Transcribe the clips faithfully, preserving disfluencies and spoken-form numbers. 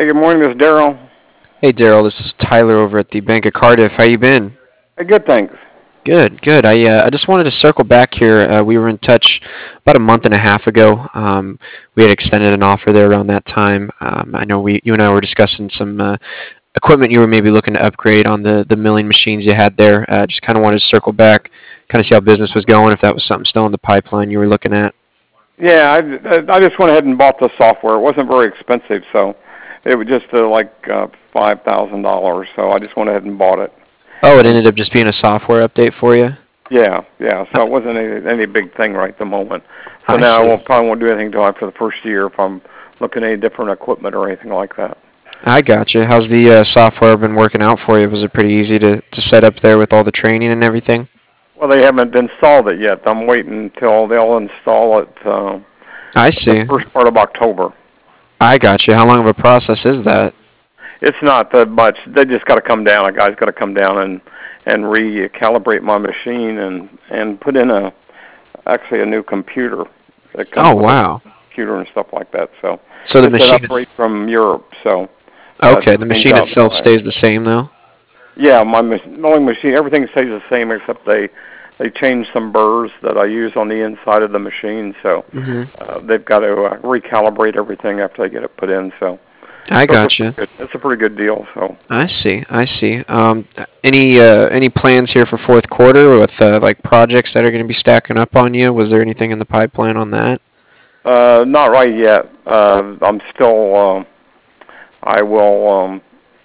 Hey, good morning, this is Daryl. Hey Daryl, this is Tyler over at the Bank of Cardiff. How you been? Hey, good, thanks. Good, good. I uh, I just wanted to circle back here. Uh, we were in touch about a month and a half ago. Um, we had extended an offer there around that time. Um, I know we you and I were discussing some uh, equipment you were maybe looking to upgrade on the the milling machines you had there. Uh, just kind of wanted to circle back, kind of see how business was going. If that was something still in the pipeline you were looking at. Yeah, I, I just went ahead and bought the software. It wasn't very expensive, so it was just uh, like uh, five thousand dollars. So I just went ahead and bought it. Oh, it And ended up just being a software update for you. yeah, yeah. I So it wasn't any any big thing right at the moment. So I now I see. won't probably won't do anything until after the first year if I'm looking at any different equipment or anything like that. I gotcha. How's the uh, software been working out for you? Was it pretty easy to, to set up there with all the training and everything? Well, they haven't installed it yet. I'm waiting until they'll install it uh, I the see. first part of October. I gotcha. How long of a process is that? It's not that much. They just got to come down. A guy's got to come down and and recalibrate my machine and and put in a actually a new computer that comes Oh, with a wow. computer and stuff like that. So So the it's an machine upgrade is from Europe. So uh, to okay. The change machine out itself my stays the same though. yeah my mach- only machine everything stays the same except they they changed some burrs that I use on the inside of the machine. So hmm uh, they've got to uh, recalibrate everything after they get it put in. So I so it's a pretty gotcha. good it's a pretty good deal. So. I see. I see. Um, any uh, any plans here for fourth quarter with uh, like projects that are going to be stacking up on you? Was there anything in the pipeline on that? Uh, not right yet. Uh, I'm still. Um, I will. Um,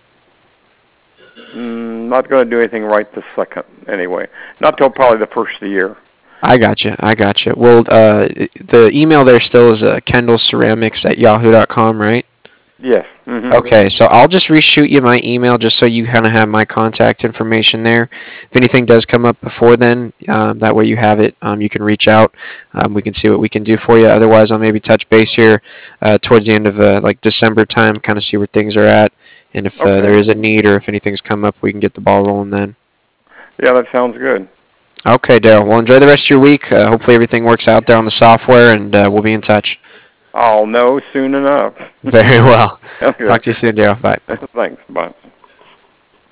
mm, not going to do anything right this second. Anyway, not till probably the first of the year. I gotcha. I gotcha. Well, uh, the email there still is uh, kendall ceramics at yahoo dot com, right? Yes. Mhm. Okay, so I'll just reshoot you my email just so you kind of have my contact information there. If anything does come up before then, um, that way you have it. Um, you can reach out. Um, we can see what we can do for you. Otherwise, I'll maybe touch base here uh, towards the end of uh, like December time, kind of see where things are at, and if uh, there Okay. is a need or if anything's come up, we can get the ball rolling then. Yeah, that sounds good. Okay, Daryl. Well, enjoy the rest of your week. Uh, hopefully everything works out there on the software, and uh, we'll be in touch. I'll know soon enough. Very well. Okay. Talk to you soon, Daryl. Bye. Thanks. Bye.